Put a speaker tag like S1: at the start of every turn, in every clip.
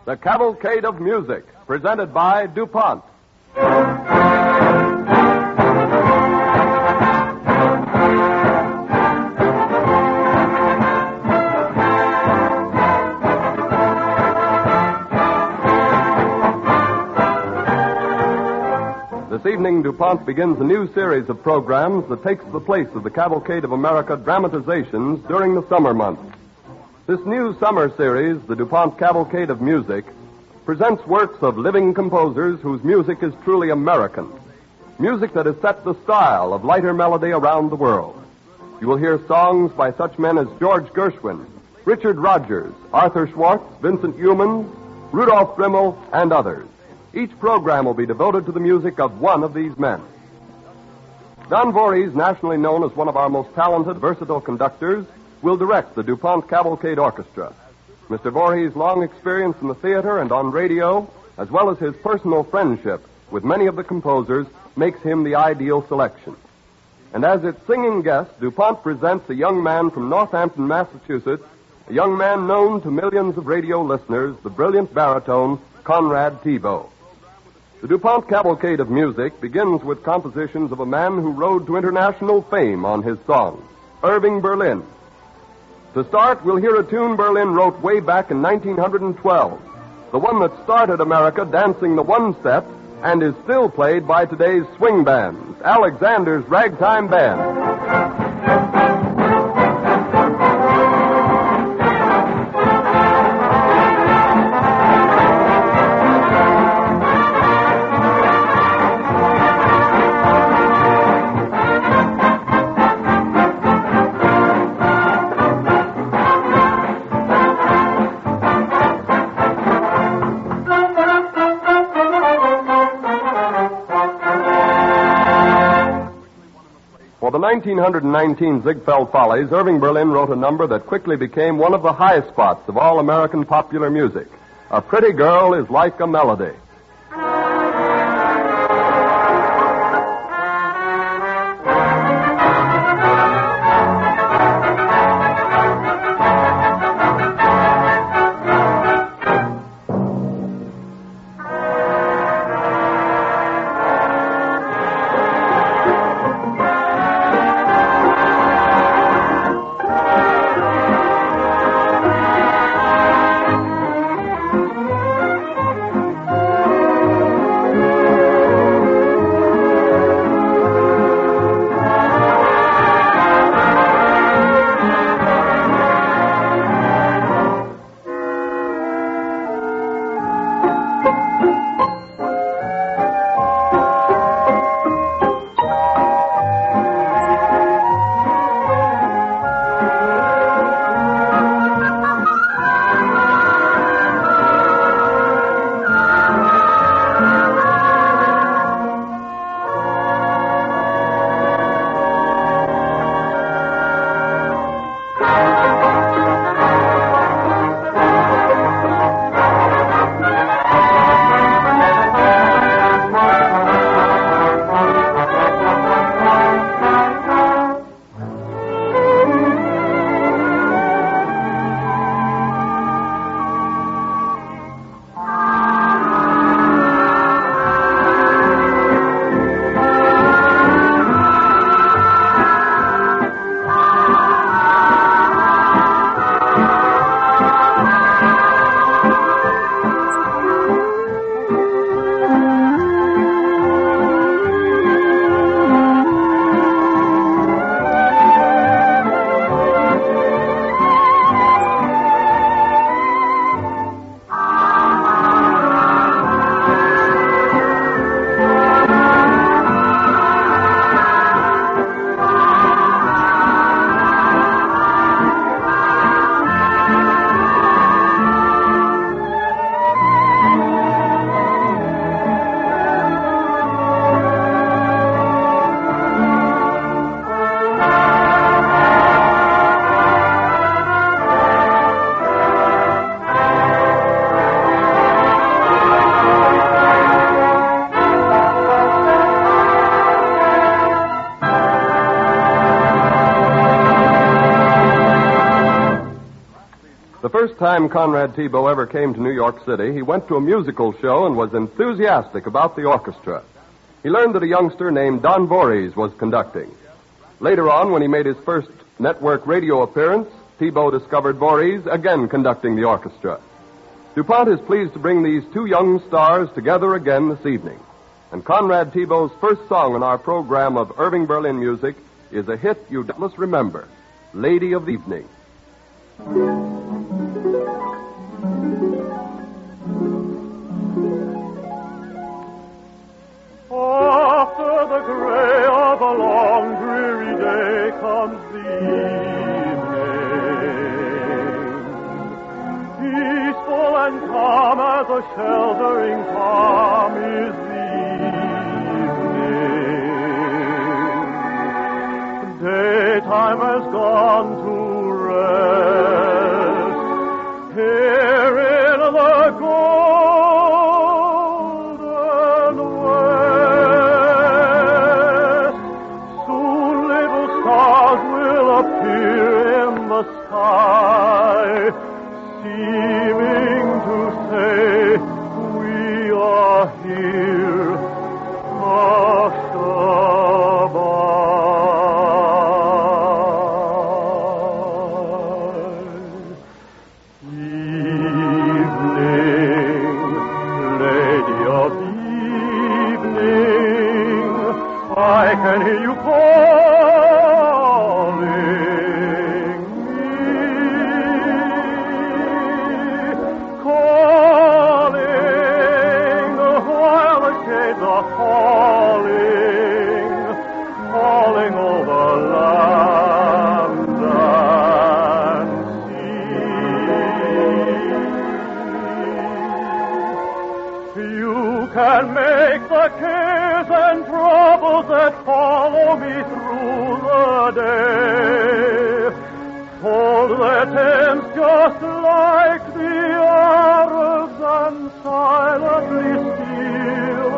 S1: The Cavalcade of Music, presented by DuPont. This evening, DuPont begins a new series of programs that takes the place of the Cavalcade of America dramatizations during the summer months. This new summer series, the DuPont Cavalcade of Music, presents works of living composers whose music is truly American. Music that has set the style of lighter melody around the world. You will hear songs by such men as George Gershwin, Richard Rodgers, Arthur Schwartz, Vincent Youmans, Rudolph Dremel, and others. Each program will be devoted to the music of one of these men. Don Voorhees, nationally known as one of our most talented, versatile conductors, will direct the DuPont Cavalcade Orchestra. Mr. Voorhees' long experience in the theater and on radio, as well as his personal friendship with many of the composers, makes him the ideal selection. And as its singing guest, DuPont presents a young man from Northampton, Massachusetts, a young man known to millions of radio listeners, the brilliant baritone Conrad Thibaud. The DuPont Cavalcade of Music begins with compositions of a man who rode to international fame on his songs, Irving Berlin. To start, we'll hear a tune Berlin wrote way back in 1912, the one that started America dancing the one-step and is still played by today's swing bands, Alexander's Ragtime Band. For the 1919 Ziegfeld Follies, Irving Berlin wrote a number that quickly became one of the high spots of all American popular music. A Pretty Girl is Like a Melody. first time Conrad Thibault ever came to New York City, he went to a musical show and was enthusiastic about the orchestra. He learned that a youngster named Don Voorhees was conducting. Later on, when he made his first network radio appearance, Thibault discovered Voorhees again conducting the orchestra. DuPont is pleased to bring these two young stars together again this evening. And Conrad Thibault's first song in our program of Irving Berlin music is a hit you doubtless remember, Lady of the Evening.
S2: After the gray of a long dreary day comes the evening. Peaceful and calm as a sheltering palm is the evening. Daytime has gone to rest. Here in the golden west, soon little stars will appear in the sky, seeming to say, we are here, hushed above. I can hear you calling me, while the shades are falling over land and sea. You can make the cares and troubles that follow me through the day fold their tents just like the Arabs and silently steal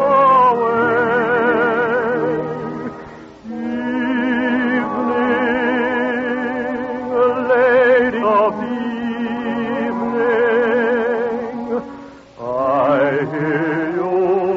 S2: away. Evening, lady of evening, I hear you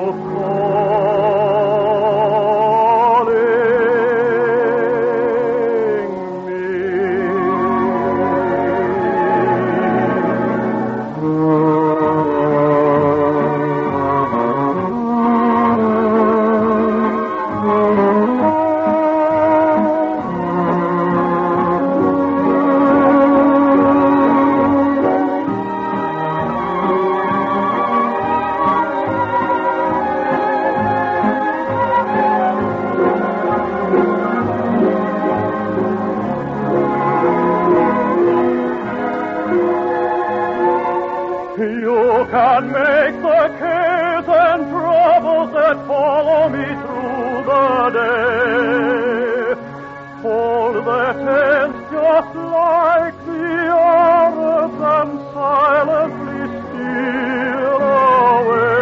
S2: can make the cares and troubles that follow me through the day fold their tents just like the Arabs and silently steal away.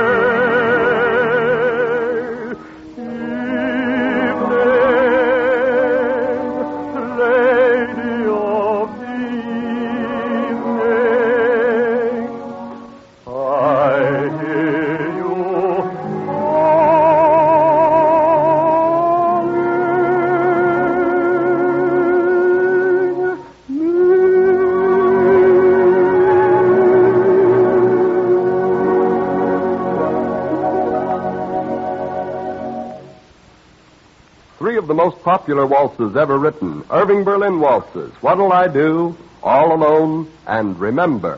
S2: Evening, lady of evening, I hear you
S1: Three of the most popular waltzes ever written, Irving Berlin waltzes, What'll I Do, All Alone, and Remember.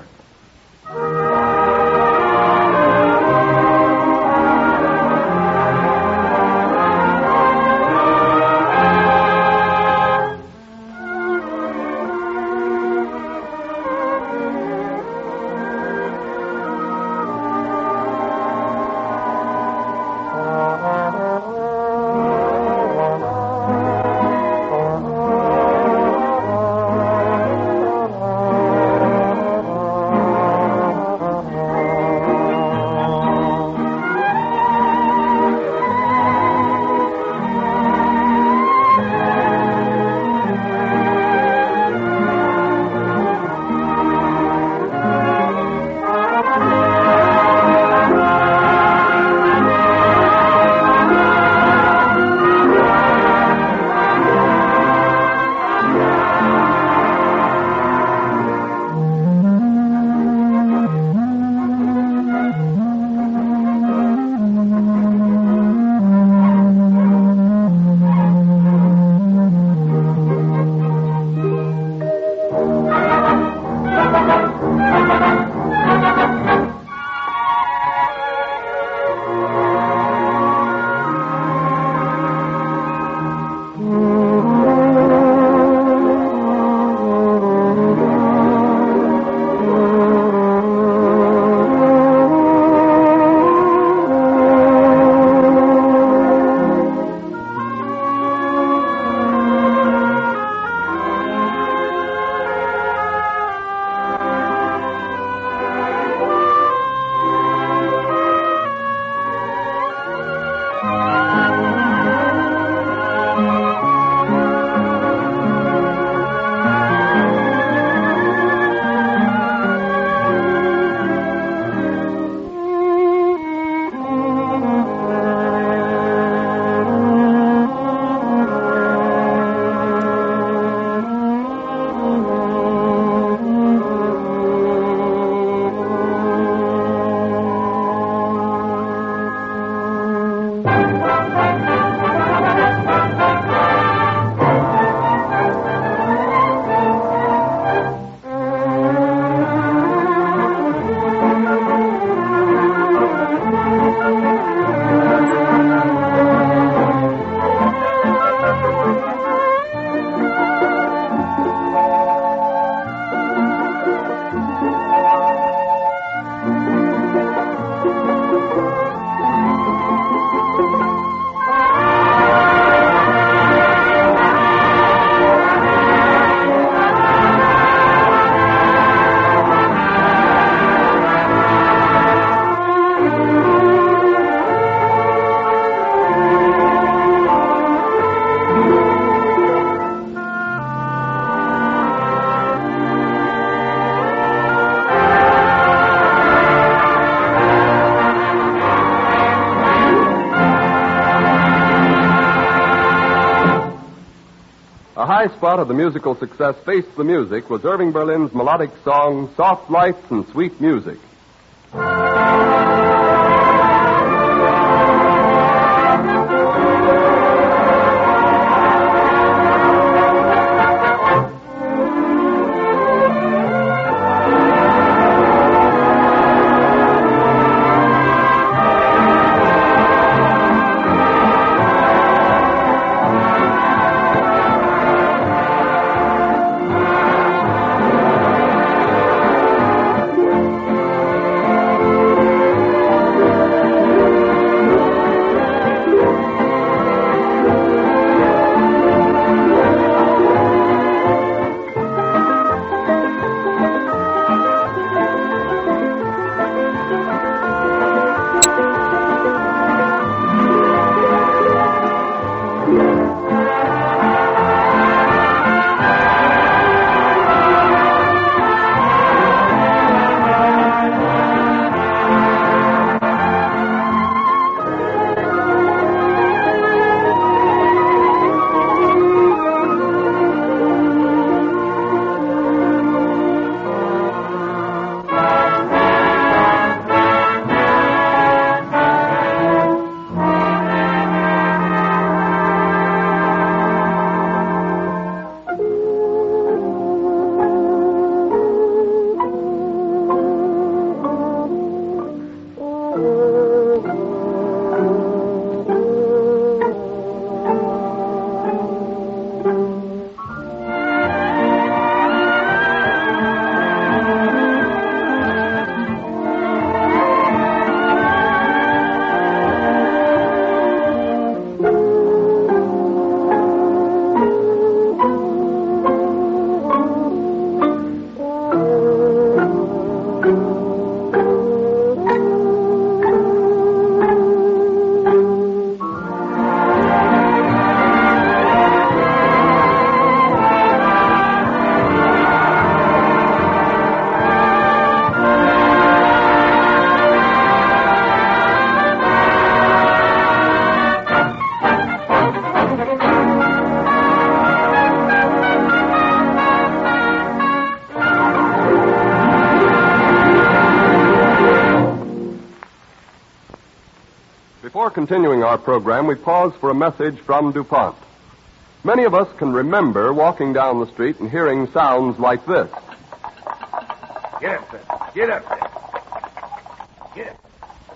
S1: high spot of the musical success Face the Music was Irving Berlin's melodic song, Soft Lights and Sweet Music. Before continuing our program, we pause for a message from DuPont. Many of us can remember walking down the street and hearing sounds like this.
S3: Get up there. Get up there. Get up.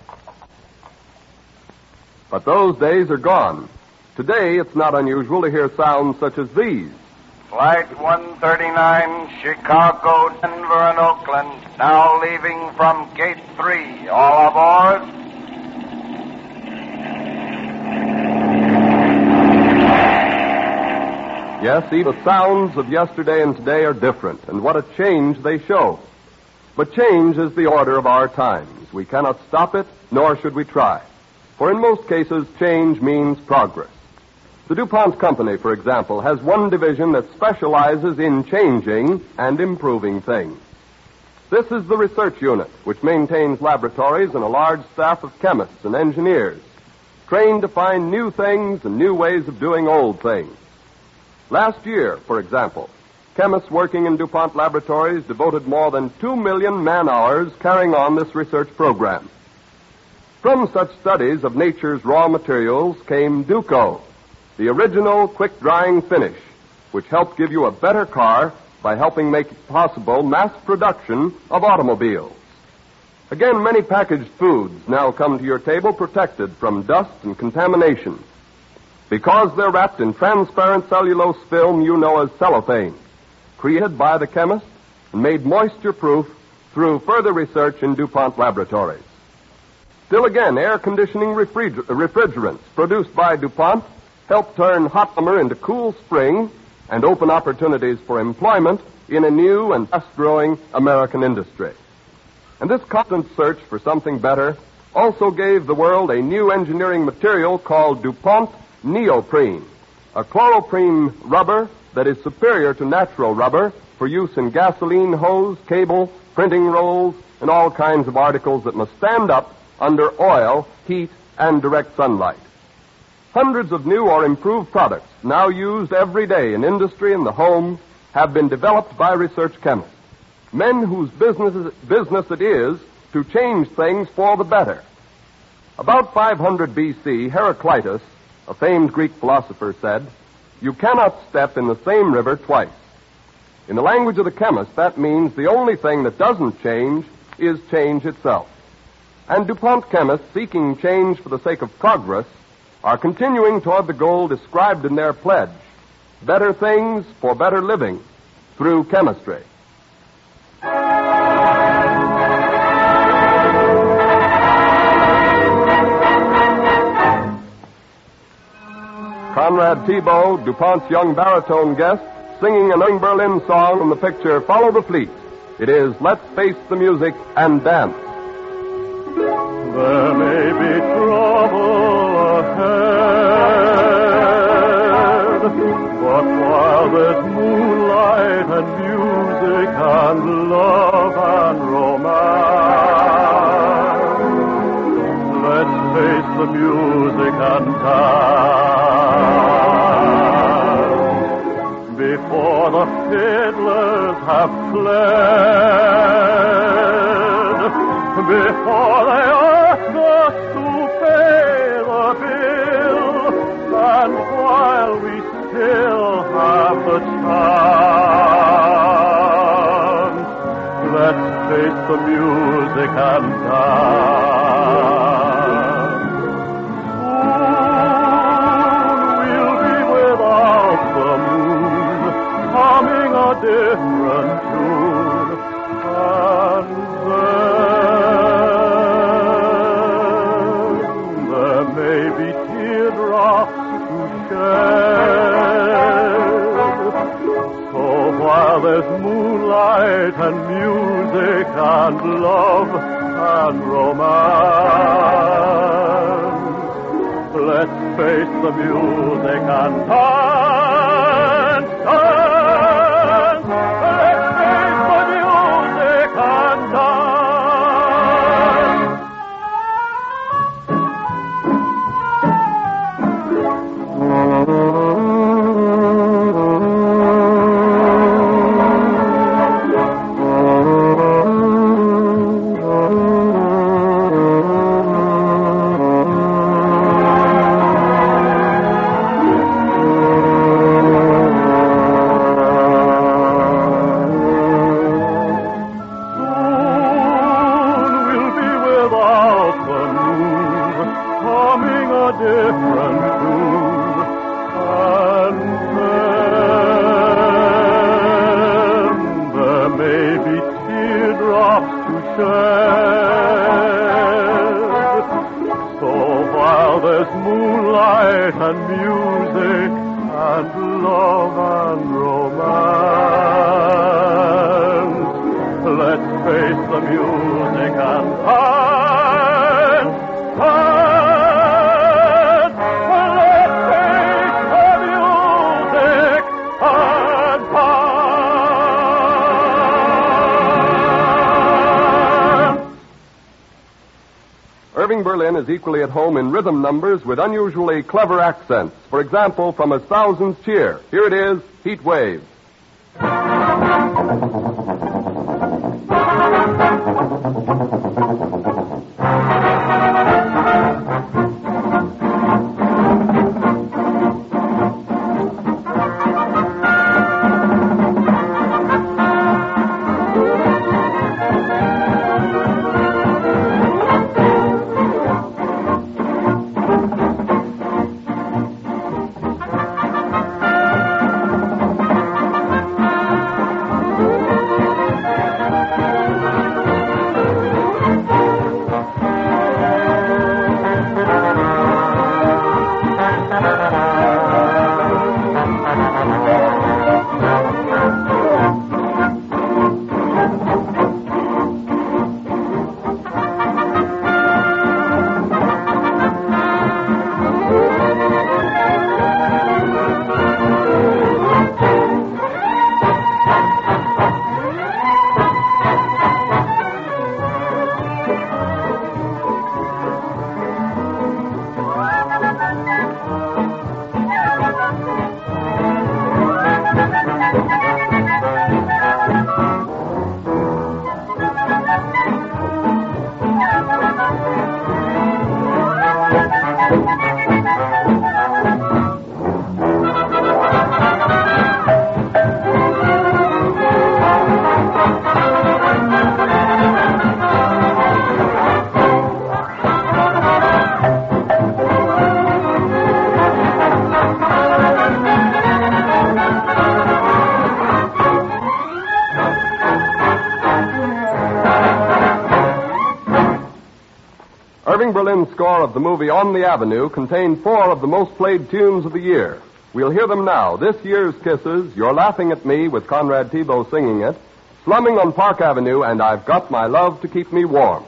S1: But those days are gone. Today, it's not unusual to hear sounds such as these.
S4: Flight 139, Chicago, Denver, and Oakland, now leaving from Gate 3. All aboard.
S1: Yes, even the sounds of yesterday and today are different, and what a change they show. But change is the order of our times. We cannot stop it, nor should we try. For in most cases, change means progress. The DuPont Company, for example, has one division that specializes in changing and improving things. This is the research unit, which maintains laboratories and a large staff of chemists and engineers, trained to find new things and new ways of doing old things. Last year, for example, chemists working in DuPont laboratories devoted more than 2 million man-hours carrying on this research program. From such studies of nature's raw materials came Duco, the original quick-drying finish, which helped give you a better car by helping make possible mass production of automobiles. Again, many packaged foods now come to your table protected from dust and contamination, because they're wrapped in transparent cellulose film you know as cellophane, created by the chemist and made moisture-proof through further research in DuPont laboratories. Still again, air conditioning refrigerants produced by DuPont help turn hot summer into cool spring and open opportunities for employment in a new and fast-growing American industry. And this constant search for something better also gave the world a new engineering material called DuPont neoprene, a chloroprene rubber that is superior to natural rubber for use in gasoline hose, cable, printing rolls, and all kinds of articles that must stand up under oil, heat, and direct sunlight. Hundreds of new or improved products now used every day in industry and the home have been developed by research chemists. Men whose business it is to change things for the better. About 500 B.C., Heraclitus, a famed Greek philosopher, said, "You cannot step in the same river twice." In the language of the chemist, that means the only thing that doesn't change is change itself. And DuPont chemists, seeking change for the sake of progress, are continuing toward the goal described in their pledge, better things for better living through chemistry. Conrad Thibault, DuPont's young baritone guest, singing an Irving Berlin song from the picture Follow the Fleet. It is Let's Face the Music and Dance.
S2: There may be trouble ahead, but while there's moonlight and music and love and romance, let's face the music and dance. Before the fiddlers have fled, before they ask us to pay the bill, and while we still have the chance, let's face the music and dance. Soon we'll be without the moon, humming a different tune, and there may be teardrops to shed. So while there's moonlight and music and love and romance, let's face the music and dance, dance. Let's face the music and dance.
S1: Irving Berlin is equally at home in rhythm numbers with unusually clever accents. For example, from A Thousand's Cheer. Here it is, Heat Wave. Irving Berlin's score of the movie On the Avenue contained 4 of the most played tunes of the year. We'll hear them now. This year's Kisses, You're Laughing at Me with Conrad Thibault singing it, Slumming on Park Avenue, and I've Got My Love to Keep Me Warm.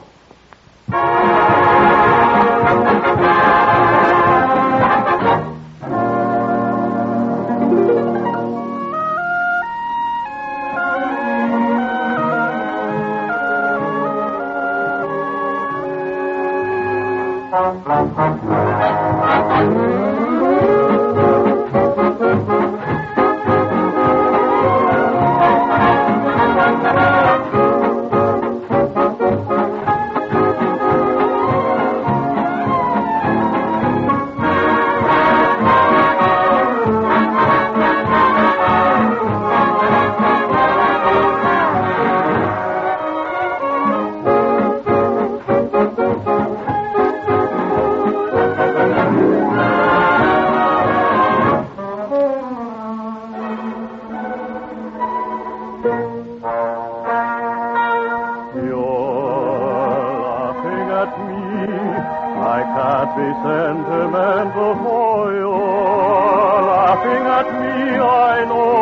S2: Sentimental, for you're laughing at me, I know.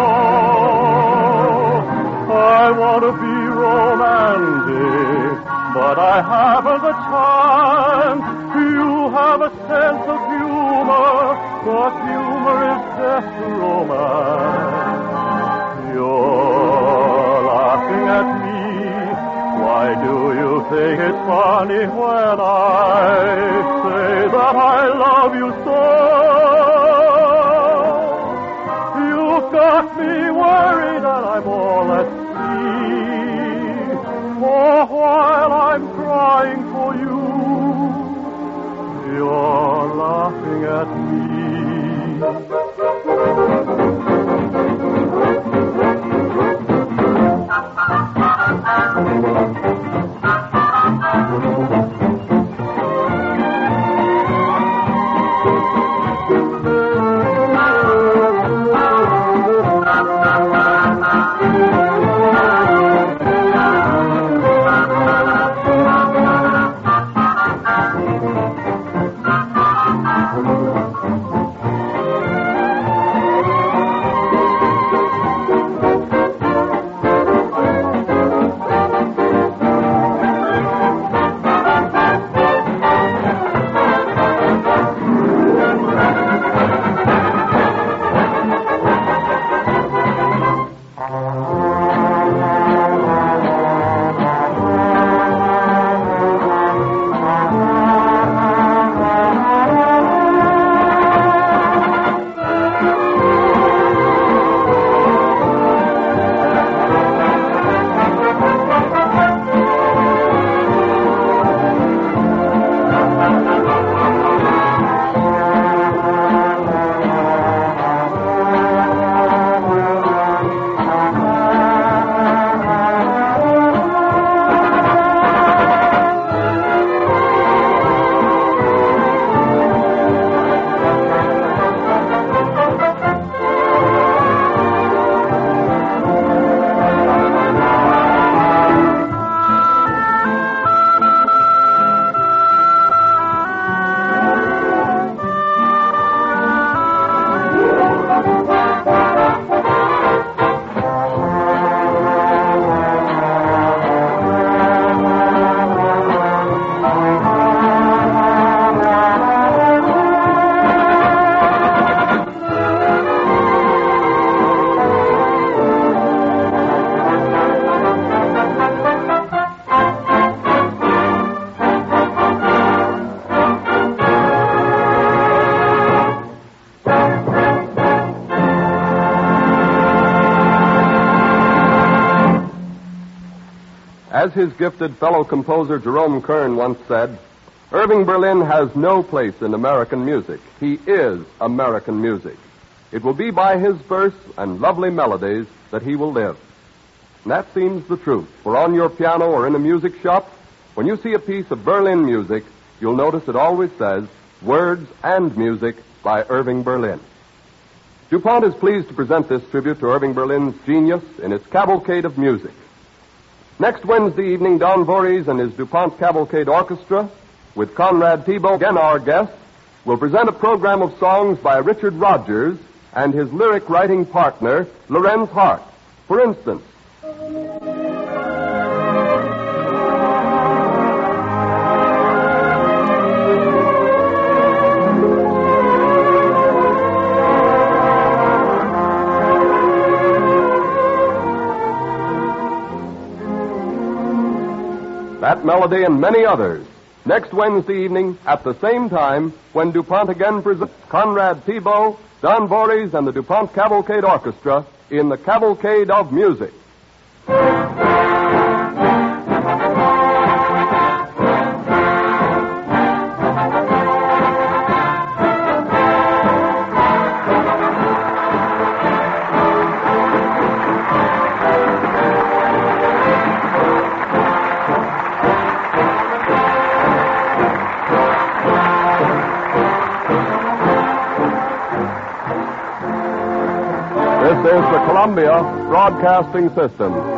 S2: I want to be romantic, but I haven't the chance. You have a sense of humor, but humor is death to romance. You're laughing at me. Why do you think it's funny when I say that I love you so? You've got me worried and I'm all at sea. For while I'm crying for you, you're laughing at me.
S1: As his gifted fellow composer Jerome Kern once said, Irving Berlin has no place in American music. He is American music. It will be by his verse and lovely melodies that he will live. And that seems the truth, for on your piano or in a music shop, when you see a piece of Berlin music, you'll notice it always says, Words and Music by Irving Berlin. DuPont is pleased to present this tribute to Irving Berlin's genius in its Cavalcade of Music. Next Wednesday evening, Don Voorhees and his DuPont Cavalcade Orchestra with Conrad Thibault, again our guest, will present a program of songs by Richard Rodgers and his lyric writing partner, Lorenz Hart. For instance, that melody and many others, next Wednesday evening at the same time when DuPont again presents Conrad Thibault, Don Voorhees, and the DuPont Cavalcade Orchestra in the Cavalcade of Music. This is the Columbia Broadcasting System.